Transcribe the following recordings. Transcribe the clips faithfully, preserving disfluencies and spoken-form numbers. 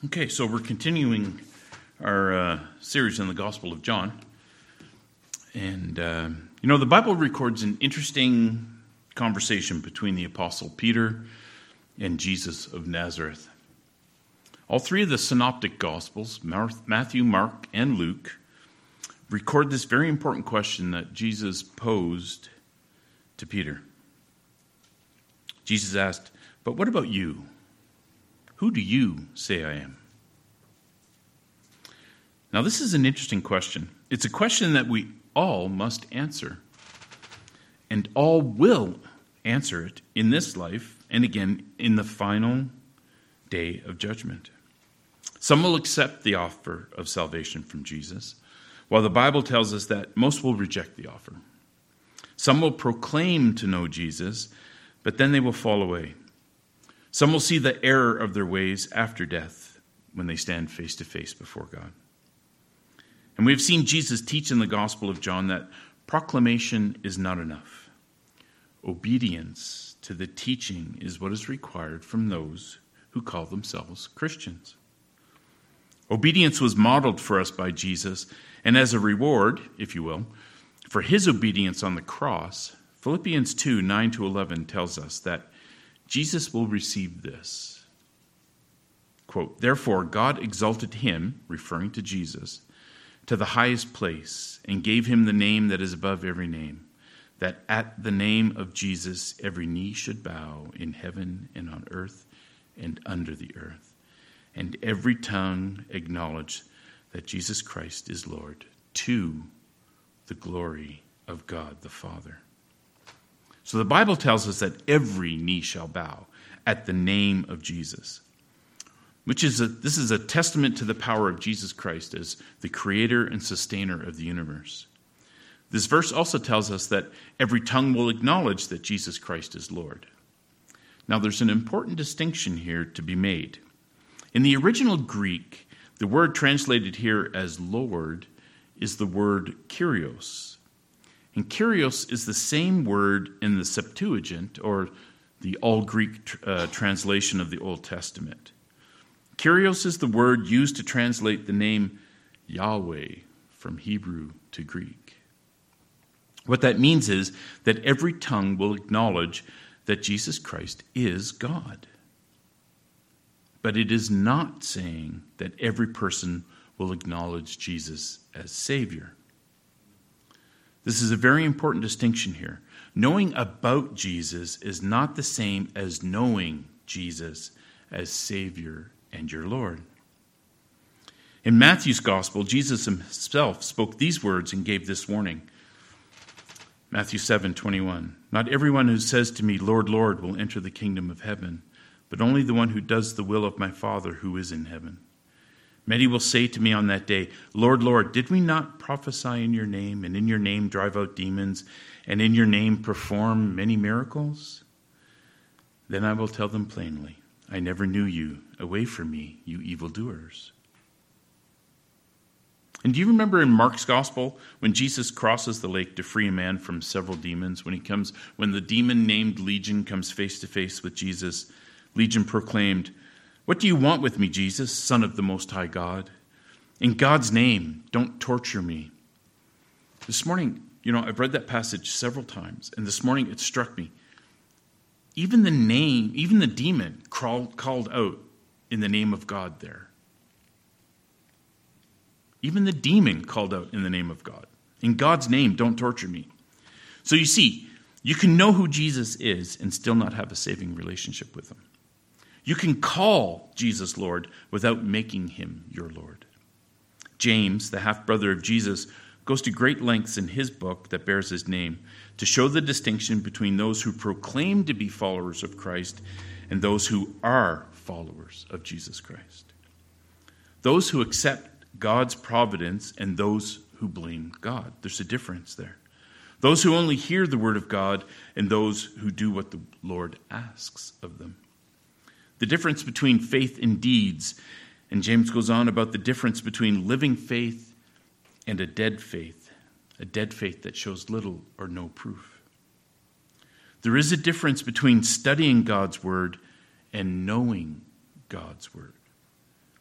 Okay, so we're continuing our uh, series on the Gospel of John. And, uh, you know, the Bible records an interesting conversation between the Apostle Peter and Jesus of Nazareth. All three of the synoptic Gospels, Matthew, Mark, and Luke, record this very important question that Jesus posed to Peter. Jesus asked, "But what about you? Who do you say I am?" Now, this is an interesting question. It's a question that we all must answer. And all will answer it in this life and again in the final day of judgment. Some will accept the offer of salvation from Jesus, while the Bible tells us that most will reject the offer. Some will proclaim to know Jesus, but then they will fall away. Some will see the error of their ways after death when they stand face to face before God. And we've seen Jesus teach in the Gospel of John that proclamation is not enough. Obedience to the teaching is what is required from those who call themselves Christians. Obedience was modeled for us by Jesus, and as a reward, if you will, for his obedience on the cross, Philippians two, nine to eleven tells us that Jesus will receive this. Quote, "Therefore God exalted him," referring to Jesus, "to the highest place and gave him the name that is above every name, that at the name of Jesus every knee should bow in heaven and on earth and under the earth, and every tongue acknowledge that Jesus Christ is Lord, to the glory of God the Father." So the Bible tells us that every knee shall bow at the name of Jesus, which is a, this is a testament to the power of Jesus Christ as the creator and sustainer of the universe. This verse also tells us that every tongue will acknowledge that Jesus Christ is Lord. Now, there's an important distinction here to be made. In the original Greek, the word translated here as Lord is the word Kyrios. And Kyrios is the same word in the Septuagint, or the all-Greek uh, translation of the Old Testament. Kyrios is the word used to translate the name Yahweh from Hebrew to Greek. What that means is that every tongue will acknowledge that Jesus Christ is God. But it is not saying that every person will acknowledge Jesus as Savior. This is a very important distinction here. Knowing about Jesus is not the same as knowing Jesus as Savior and your Lord. In Matthew's Gospel, Jesus himself spoke these words and gave this warning. Matthew seven twenty-one. "Not everyone who says to me, 'Lord, Lord,' will enter the kingdom of heaven, but only the one who does the will of my Father who is in heaven. Many will say to me on that day, 'Lord, Lord, did we not prophesy in your name, and in your name drive out demons, and in your name perform many miracles?' Then I will tell them plainly, 'I never knew you. Away from me, you evildoers.'" And do you remember in Mark's Gospel when Jesus crosses the lake to free a man from several demons? When he comes, when the demon named Legion comes face to face with Jesus, Legion proclaimed, "What do you want with me, Jesus, Son of the Most High God? In God's name, don't torture me." This morning, you know, I've read that passage several times, and this morning it struck me. Even the name, even the demon crawled, called out in the name of God there. Even the demon called out in the name of God. In God's name, don't torture me. So you see, you can know who Jesus is and still not have a saving relationship with him. You can call Jesus Lord without making him your Lord. James, the half-brother of Jesus, goes to great lengths in his book that bears his name to show the distinction between those who proclaim to be followers of Christ and those who are followers of Jesus Christ. Those who accept God's providence and those who blame God. There's a difference there. Those who only hear the word of God and those who do what the Lord asks of them. The difference between faith and deeds. And James goes on about the difference between living faith and a dead faith. A dead faith that shows little or no proof. There is a difference between studying God's word and knowing God's word.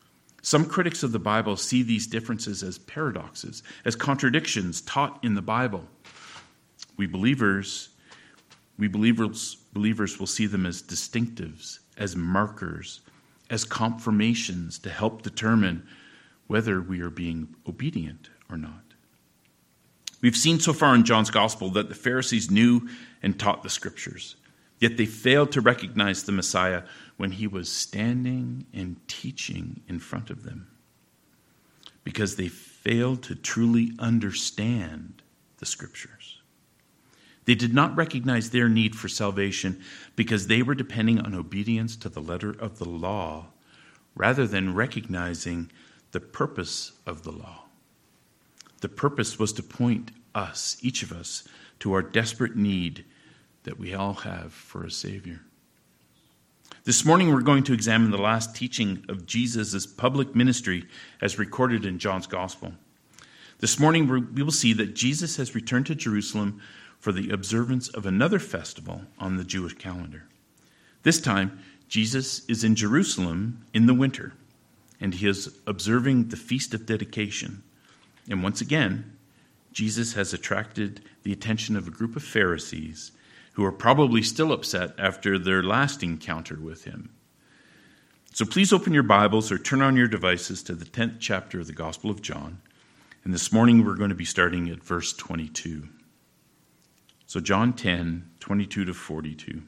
Some critics of the Bible see these differences as paradoxes, as contradictions taught in the Bible. We believers, we believers, believers will see them as distinctives, as markers, as confirmations to help determine whether we are being obedient or not. We've seen so far in John's gospel that the Pharisees knew and taught the scriptures, yet they failed to recognize the Messiah when he was standing and teaching in front of them, because they failed to truly understand the scriptures. They did not recognize their need for salvation because they were depending on obedience to the letter of the law rather than recognizing the purpose of the law. The purpose was to point us, each of us, to our desperate need that we all have for a Savior. This morning we're going to examine the last teaching of Jesus' public ministry as recorded in John's Gospel. This morning we will see that Jesus has returned to Jerusalem for the observance of another festival on the Jewish calendar. This time, Jesus is in Jerusalem in the winter, and he is observing the Feast of Dedication. And once again, Jesus has attracted the attention of a group of Pharisees who are probably still upset after their last encounter with him. So please open your Bibles or turn on your devices to the tenth chapter of the Gospel of John. And this morning we're going to be starting at verse twenty-two. So John ten, twenty-two to forty-two.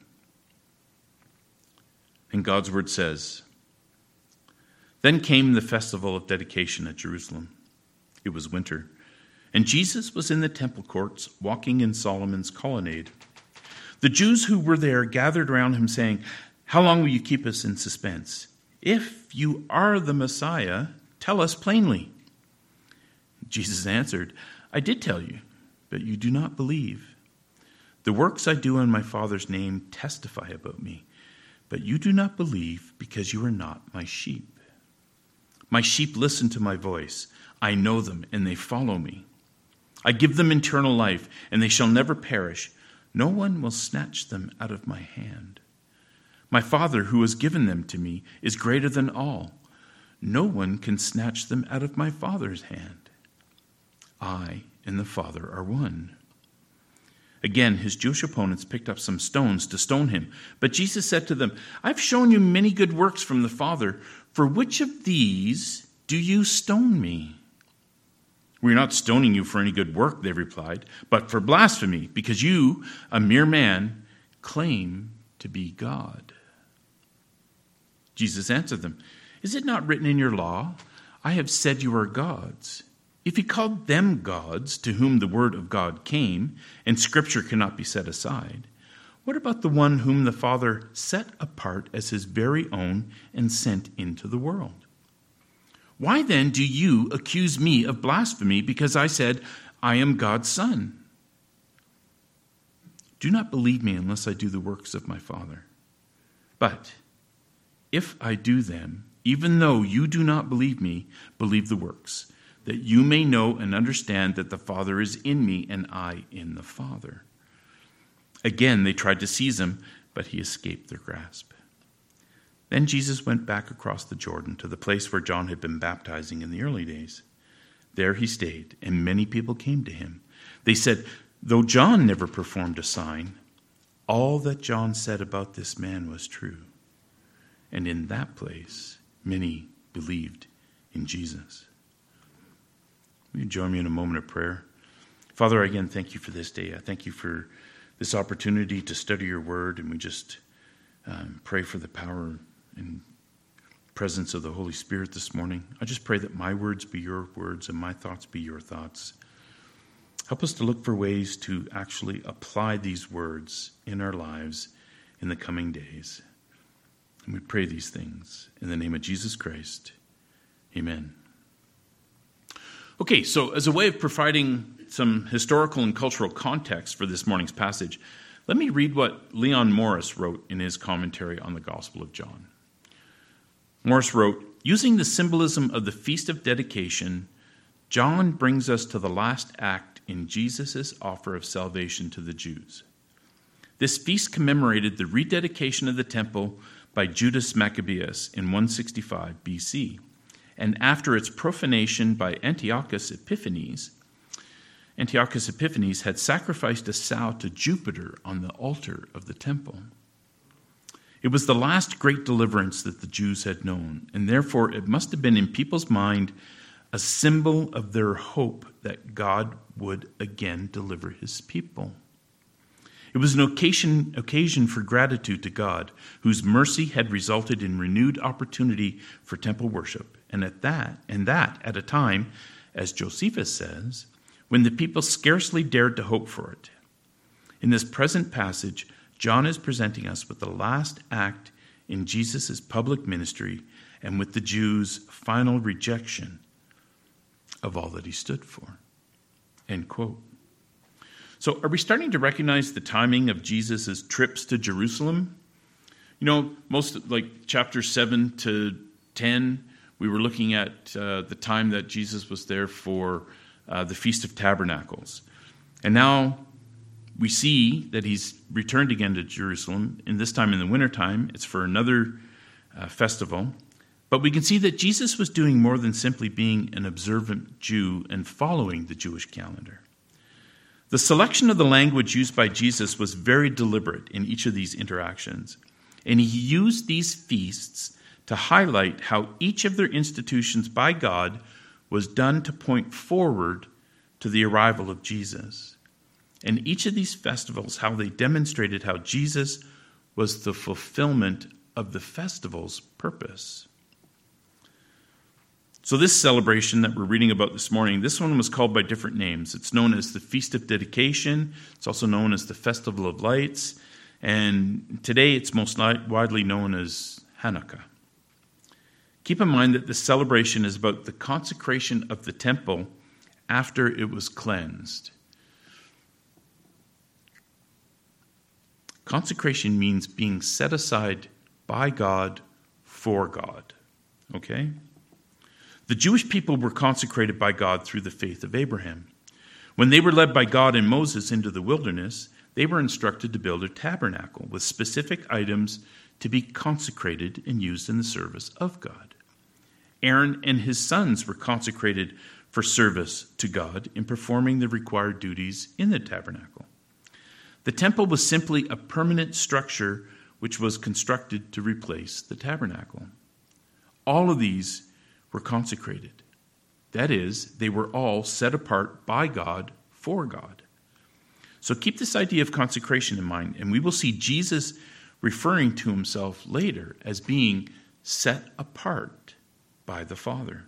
And God's word says, "Then came the festival of dedication at Jerusalem. It was winter, and Jesus was in the temple courts, walking in Solomon's colonnade. The Jews who were there gathered around him, saying, 'How long will you keep us in suspense? If you are the Messiah, tell us plainly.' Jesus answered, 'I did tell you, but you do not believe. The works I do in my Father's name testify about me, but you do not believe because you are not my sheep. My sheep listen to my voice. I know them, and they follow me. I give them eternal life, and they shall never perish. No one will snatch them out of my hand. My Father, who has given them to me, is greater than all. No one can snatch them out of my Father's hand. I and the Father are one.' Again, his Jewish opponents picked up some stones to stone him. But Jesus said to them, 'I've shown you many good works from the Father. For which of these do you stone me?' 'We're not stoning you for any good work,' they replied, 'but for blasphemy, because you, a mere man, claim to be God.' Jesus answered them, 'Is it not written in your law, I have said you are gods? If he called them gods to whom the word of God came, and scripture cannot be set aside, what about the one whom the Father set apart as his very own and sent into the world? Why then do you accuse me of blasphemy because I said, I am God's son? Do not believe me unless I do the works of my Father. But if I do them, even though you do not believe me, believe the works, that you may know and understand that the Father is in me and I in the Father.' Again, they tried to seize him, but he escaped their grasp. Then Jesus went back across the Jordan to the place where John had been baptizing in the early days. There he stayed, and many people came to him. They said, 'Though John never performed a sign, all that John said about this man was true.' And in that place, many believed in Jesus." Will you join me in a moment of prayer? Father, again, thank you for this day. I thank you for this opportunity to study your word, and we just um, pray for the power and presence of the Holy Spirit this morning. I just pray that my words be your words and my thoughts be your thoughts. Help us to look for ways to actually apply these words in our lives in the coming days. And we pray these things in the name of Jesus Christ. Amen. Okay, so as a way of providing some historical and cultural context for this morning's passage, let me read what Leon Morris wrote in his commentary on the Gospel of John. Morris wrote, "Using the symbolism of the Feast of Dedication, John brings us to the last act in Jesus' offer of salvation to the Jews. This feast commemorated the rededication of the temple by Judas Maccabeus in one sixty-five B C, and after its profanation by Antiochus Epiphanes, Antiochus Epiphanes had sacrificed a sow to Jupiter on the altar of the temple. It was the last great deliverance that the Jews had known, and therefore it must have been in people's mind a symbol of their hope that God would again deliver his people. It was an occasion, occasion for gratitude to God, whose mercy had resulted in renewed opportunity for temple worship, and at that, and that at a time, as Josephus says, when the people scarcely dared to hope for it. In this present passage, John is presenting us with the last act in Jesus' public ministry and with the Jews' final rejection of all that he stood for. End quote. So are we starting to recognize the timing of Jesus' trips to Jerusalem? You know, most like chapters seven to ten, we were looking at uh, the time that Jesus was there for uh, the Feast of Tabernacles. And now we see that he's returned again to Jerusalem, and this time in the wintertime. It's for another uh, festival. But we can see that Jesus was doing more than simply being an observant Jew and following the Jewish calendar. The selection of the language used by Jesus was very deliberate in each of these interactions, and he used these feasts to highlight how each of their institutions by God was done to point forward to the arrival of Jesus. And each of these festivals, how they demonstrated how Jesus was the fulfillment of the festival's purpose. So this celebration that we're reading about this morning, this one was called by different names. It's known as the Feast of Dedication. It's also known as the Festival of Lights. And today it's most widely known as Hanukkah. Keep in mind that this celebration is about the consecration of the temple after it was cleansed. Consecration means being set aside by God for God. Okay? The Jewish people were consecrated by God through the faith of Abraham. When they were led by God and Moses into the wilderness, they were instructed to build a tabernacle with specific items to be consecrated and used in the service of God. Aaron and his sons were consecrated for service to God in performing the required duties in the tabernacle. The temple was simply a permanent structure which was constructed to replace the tabernacle. All of these were consecrated. That is, they were all set apart by God for God. So keep this idea of consecration in mind, and we will see Jesus referring to himself later as being set apart by the Father.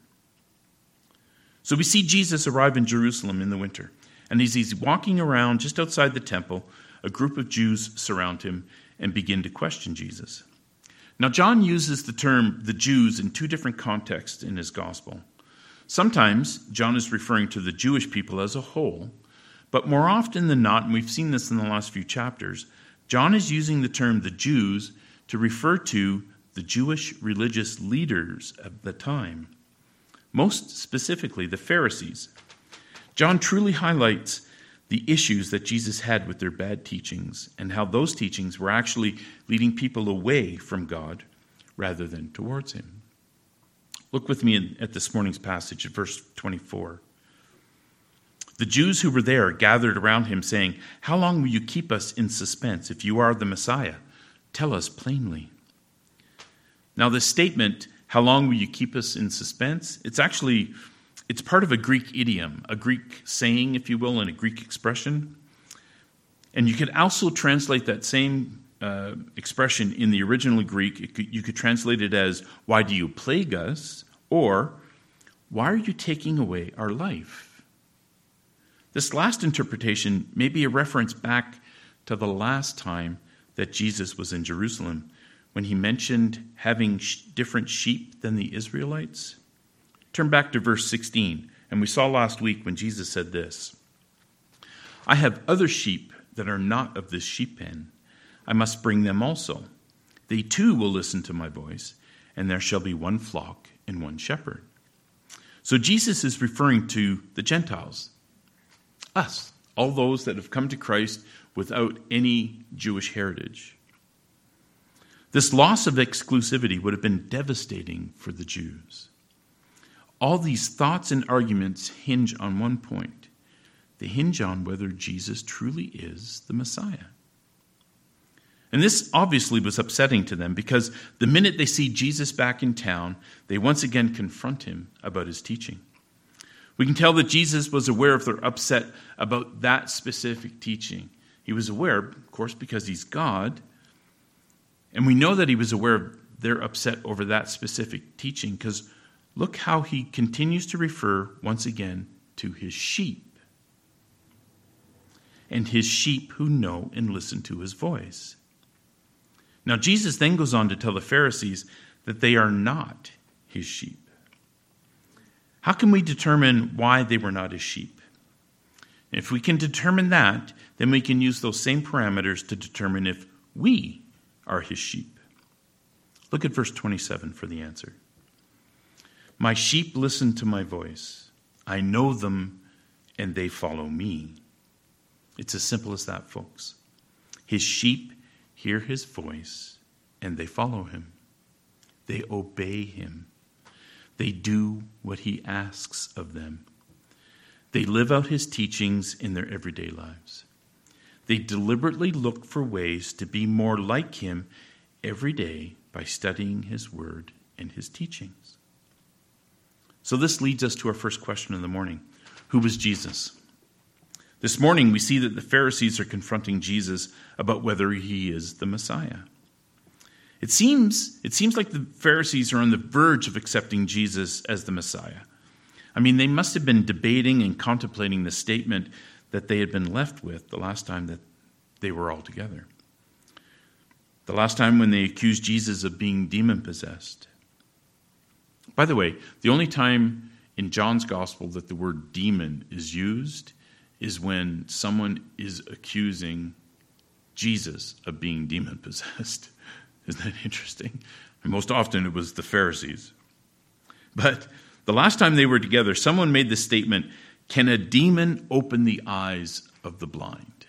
So we see Jesus arrive in Jerusalem in the winter, and as he's walking around just outside the temple, a group of Jews surround him and begin to question Jesus. Now, John uses the term the Jews in two different contexts in his gospel. Sometimes John is referring to the Jewish people as a whole, but more often than not, and we've seen this in the last few chapters, John is using the term the Jews to refer to the Jewish religious leaders of the time, most specifically the Pharisees. John truly highlights the issues that Jesus had with their bad teachings and how those teachings were actually leading people away from God rather than towards him. Look with me at this morning's passage at verse twenty-four. The Jews who were there gathered around him saying, "How long will you keep us in suspense? If you are the Messiah, tell us plainly." Now this statement, "How long will you keep us in suspense?" It's actually It's part of a Greek idiom, a Greek saying, if you will, and a Greek expression. And you could also translate that same uh, expression in the original Greek. It could, you could translate it as, "Why do you plague us?" Or, "Why are you taking away our life?" This last interpretation may be a reference back to the last time that Jesus was in Jerusalem, when he mentioned having sh- different sheep than the Israelites. Turn back to verse sixteen, and we saw last week when Jesus said this, "I have other sheep that are not of this sheep pen. I must bring them also. They too will listen to my voice, and there shall be one flock and one shepherd." So Jesus is referring to the Gentiles, us, all those that have come to Christ without any Jewish heritage. This loss of exclusivity would have been devastating for the Jews. All these thoughts and arguments hinge on one point. They hinge on whether Jesus truly is the Messiah. And this obviously was upsetting to them because the minute they see Jesus back in town, they once again confront him about his teaching. We can tell that Jesus was aware of their upset about that specific teaching. He was aware, of course, because he's God. And we know that he was aware of their upset over that specific teaching because look how he continues to refer once again to his sheep. And his sheep who know and listen to his voice. Now, Jesus then goes on to tell the Pharisees that they are not his sheep. How can we determine why they were not his sheep? If we can determine that, then we can use those same parameters to determine if we are his sheep. Look at verse twenty-seven for the answer. My sheep listen to my voice. I know them and they follow me. It's as simple as that, folks. His sheep hear his voice and they follow him. They obey him. They do what he asks of them. They live out his teachings in their everyday lives. They deliberately look for ways to be more like him every day by studying his word and his teachings. So this leads us to our first question in the morning. Who was Jesus? This morning we see that the Pharisees are confronting Jesus about whether he is the Messiah. It seems, it seems like the Pharisees are on the verge of accepting Jesus as the Messiah. I mean, they must have been debating and contemplating the statement that they had been left with the last time that they were all together. The last time when they accused Jesus of being demon-possessed. By the way, the only time in John's gospel that the word demon is used is when someone is accusing Jesus of being demon-possessed. Isn't that interesting? And most often it was the Pharisees. But the last time they were together, someone made the statement, can a demon open the eyes of the blind?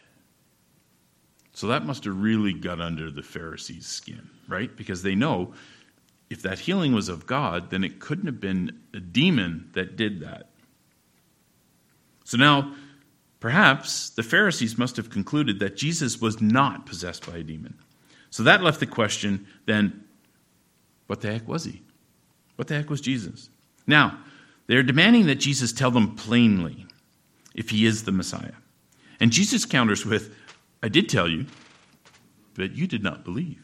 So that must have really got under the Pharisees' skin, right? Because they know if that healing was of God, then it couldn't have been a demon that did that. So now, perhaps the Pharisees must have concluded that Jesus was not possessed by a demon. So that left the question, then, what the heck was he? What the heck was Jesus? Now, they're demanding that Jesus tell them plainly if he is the Messiah. And Jesus counters with, I did tell you, but you did not believe.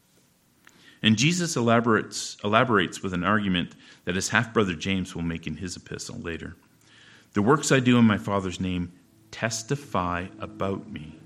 And Jesus elaborates, elaborates with an argument that his half-brother James will make in his epistle later. The works I do in my Father's name testify about me.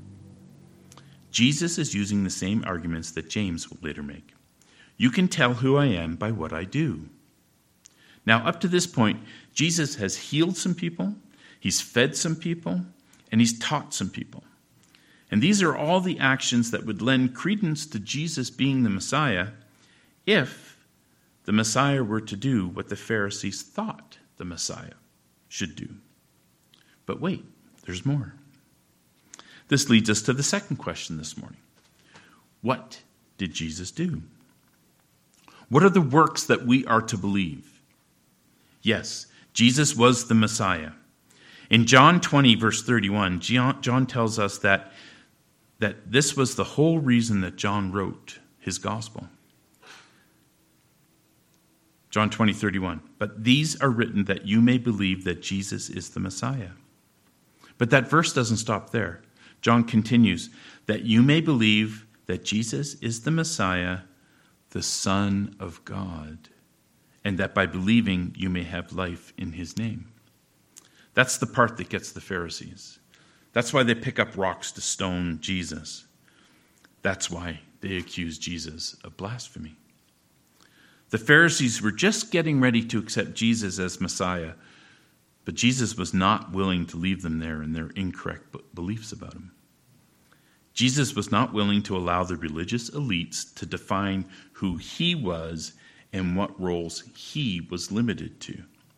Jesus is using the same arguments that James will later make. You can tell who I am by what I do. Now, up to this point, Jesus has healed some people, he's fed some people, and he's taught some people. And these are all the actions that would lend credence to Jesus being the Messiah if the Messiah were to do what the Pharisees thought the Messiah should do. But wait, there's more. This leads us to the second question this morning. What did Jesus do? What are the works that we are to believe? Yes, Jesus was the Messiah. In John twenty, verse thirty-one, John tells us that, that this was the whole reason that John wrote his gospel. John twenty, thirty-one. But these are written that you may believe that Jesus is the Messiah. But that verse doesn't stop there. John continues, that you may believe that Jesus is the Messiah, the Son of God, and that by believing you may have life in his name. That's the part that gets the Pharisees. That's why they pick up rocks to stone Jesus. That's why they accuse Jesus of blasphemy. The Pharisees were just getting ready to accept Jesus as Messiah, but Jesus was not willing to leave them there in their incorrect beliefs about him. Jesus was not willing to allow the religious elites to define who he was and what roles he was limited to.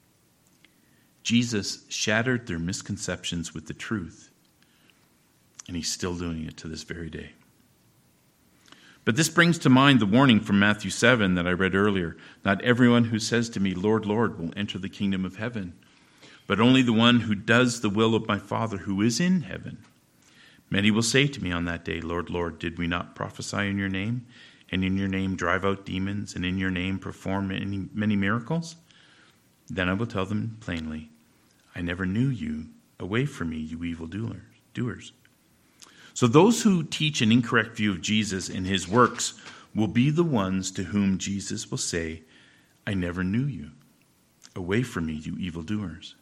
Jesus shattered their misconceptions with the truth, and he's still doing it to this very day. But this brings to mind the warning from Matthew seven that I read earlier. Not everyone who says to me, Lord, Lord, will enter the kingdom of heaven, but only the one who does the will of my Father who is in heaven. Many will say to me on that day, Lord, Lord, did we not prophesy in your name, and in your name drive out demons, and in your name perform many, many miracles? Then I will tell them plainly, I never knew you. Away from me, you evil doers. So those who teach an incorrect view of Jesus and his works will be the ones to whom Jesus will say, I never knew you. Away from me, you evildoers.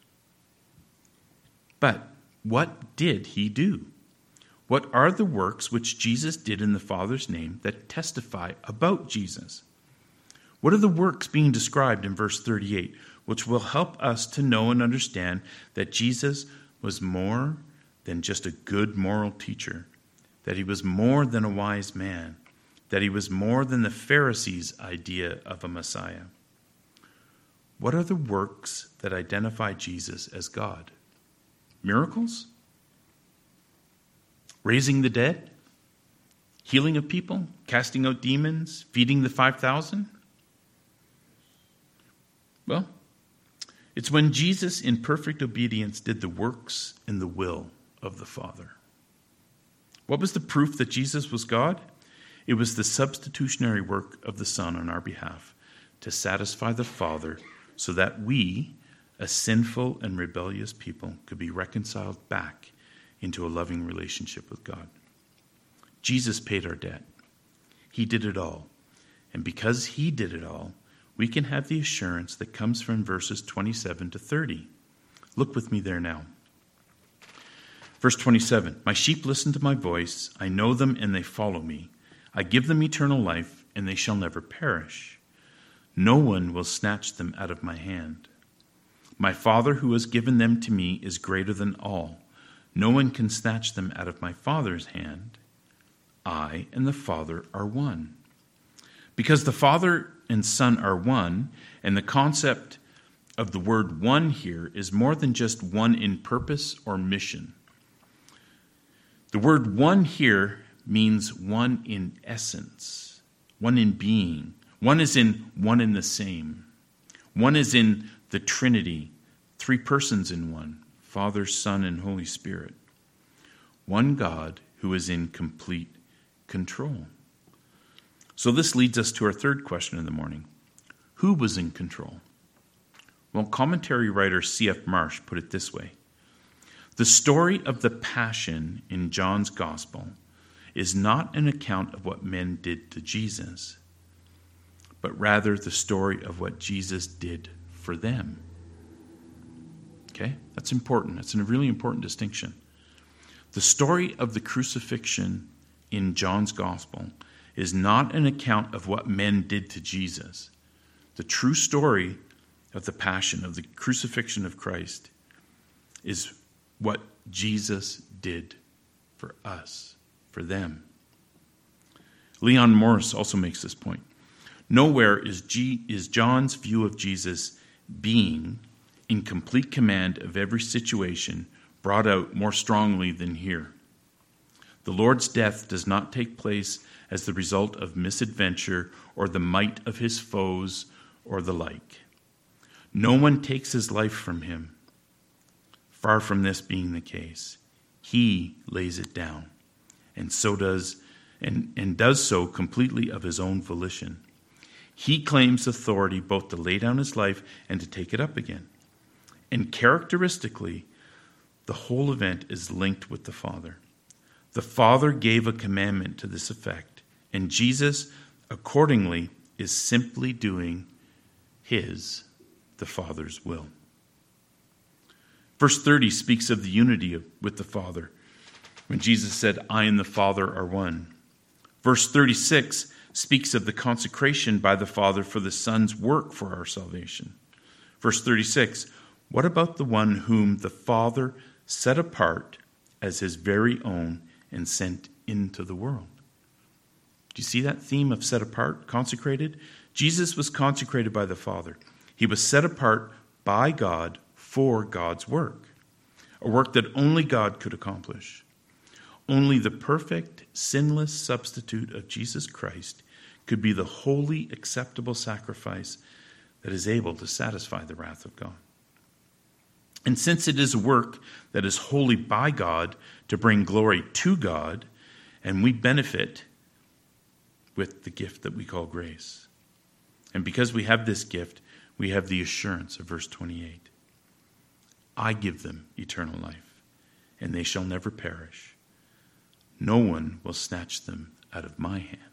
But what did he do? What are the works which Jesus did in the Father's name that testify about Jesus? What are the works being described in verse thirty-eight, which will help us to know and understand that Jesus was more than just a good moral teacher, that he was more than a wise man, that he was more than the Pharisees' idea of a Messiah? What are the works that identify Jesus as God? Miracles? Raising the dead? Healing of people? Casting out demons? Feeding the five thousand? Well, it's when Jesus in perfect obedience did the works in the will of the Father. What was the proof that Jesus was God? It was the substitutionary work of the Son on our behalf to satisfy the Father so that we, a sinful and rebellious people, could be reconciled back into a loving relationship with God. Jesus paid our debt. He did it all. And because he did it all, we can have the assurance that comes from verses twenty-seven to thirty. Look with me there now. Verse twenty-seven, my sheep listen to my voice. I know them and they follow me. I give them eternal life and they shall never perish. No one will snatch them out of my hand. My Father who has given them to me is greater than all. No one can snatch them out of my Father's hand. I and the Father are one. Because the Father and Son are one, and the concept of the word one here is more than just one in purpose or mission. The word one here means one in essence, one in being. One is in one in the same. One is in the Trinity, three persons in one, Father, Son, and Holy Spirit. One God who is in complete control. So this leads us to our third question in the morning. Who was in control? Well, commentary writer C F Marsh put it this way. The story of the Passion in John's Gospel is not an account of what men did to Jesus, but rather the story of what Jesus did for them. Okay? That's important. That's a really important distinction. The story of the crucifixion in John's Gospel is not an account of what men did to Jesus. The true story of the Passion, of the crucifixion of Christ, is what Jesus did for us, for them. Leon Morris also makes this point. Nowhere is, G, is John's view of Jesus being in complete command of every situation brought out more strongly than here. The Lord's death does not take place as the result of misadventure or the might of his foes or the like. No one takes his life from him. Far from this being the case. He lays it down, and so does and, and does so completely of his own volition. He claims authority both to lay down his life and to take it up again. And characteristically, the whole event is linked with the Father. The Father gave a commandment to this effect, and Jesus, accordingly, is simply doing his, the Father's will. Verse thirty speaks of the unity of, with the Father, when Jesus said, I and the Father are one. Verse thirty-six speaks of the consecration by the Father for the Son's work for our salvation. Verse thirty-six, what about the one whom the Father set apart as his very own and sent into the world? Do you see that theme of set apart, consecrated? Jesus was consecrated by the Father. He was set apart by God for God's work, a work that only God could accomplish. Only the perfect, sinless substitute of Jesus Christ could be the wholly acceptable sacrifice that is able to satisfy the wrath of God. And since it is a work that is wholly by God to bring glory to God, and we benefit with the gift that we call grace. And because we have this gift, we have the assurance of verse twenty-eight. I give them eternal life, and they shall never perish. No one will snatch them out of my hand.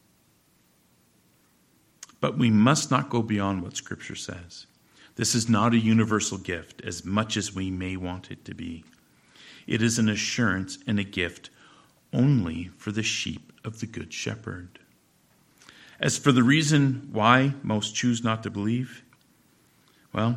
But we must not go beyond what Scripture says. This is not a universal gift, as much as we may want it to be. It is an assurance and a gift only for the sheep of the Good Shepherd. As for the reason why most choose not to believe, well,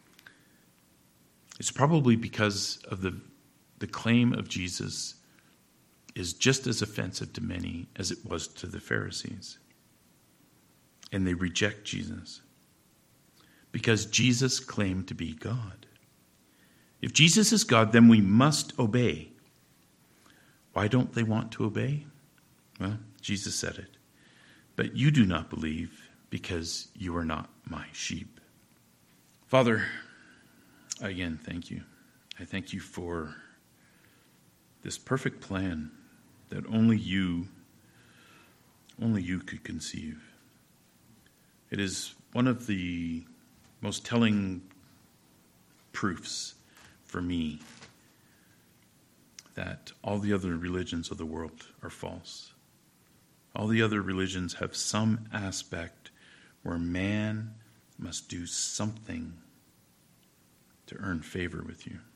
it's probably because of the, the claim of Jesus is just as offensive to many as it was to the Pharisees. And they reject Jesus because Jesus claimed to be God. If Jesus is God, then we must obey. Why don't they want to obey? Well, Jesus said it. But you do not believe because you are not my sheep. Father, again, thank you. I thank you for this perfect plan that only you, only you could conceive. It is one of the most telling proofs for me that all the other religions of the world are false. All the other religions have some aspect where man must do something to earn favor with you.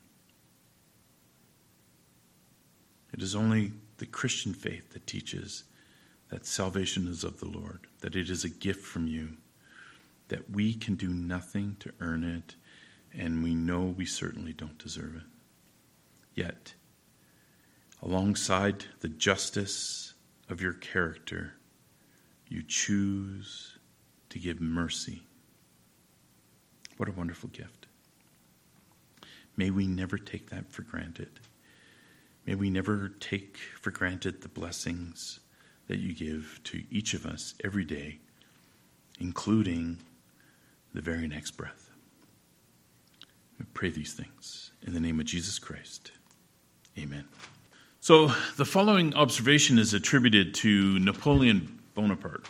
It is only the Christian faith that teaches that salvation is of the Lord, that it is a gift from you, that we can do nothing to earn it, and we know we certainly don't deserve it. Yet, alongside the justice of your character, you choose to give mercy. What a wonderful gift. May we never take that for granted. May we never take for granted the blessings that you give to each of us every day, including the very next breath. We pray these things in the name of Jesus Christ. Amen. So the following observation is attributed to Napoleon Bonaparte.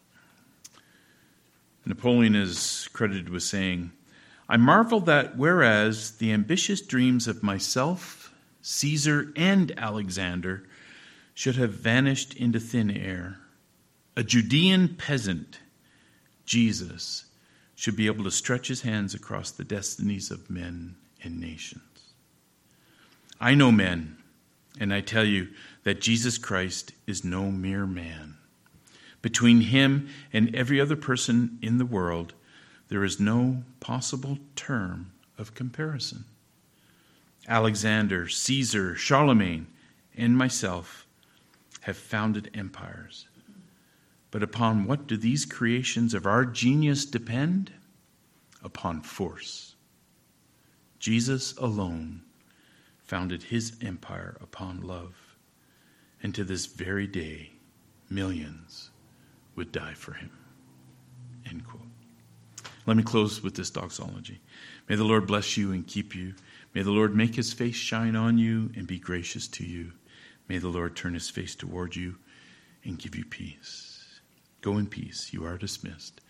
Napoleon is credited with saying, I marvel that whereas the ambitious dreams of myself, Caesar, and Alexander should have vanished into thin air, a Judean peasant, Jesus, should be able to stretch his hands across the destinies of men and nations. I know men, and I tell you that Jesus Christ is no mere man. Between him and every other person in the world, there is no possible term of comparison. Alexander, Caesar, Charlemagne, and myself have founded empires. But upon what do these creations of our genius depend? Upon force. Jesus alone founded his empire upon love. And to this very day, millions would die for him. End quote. Let me close with this doxology. May the Lord bless you and keep you. May the Lord make his face shine on you and be gracious to you. May the Lord turn his face toward you and give you peace. Go in peace. You are dismissed.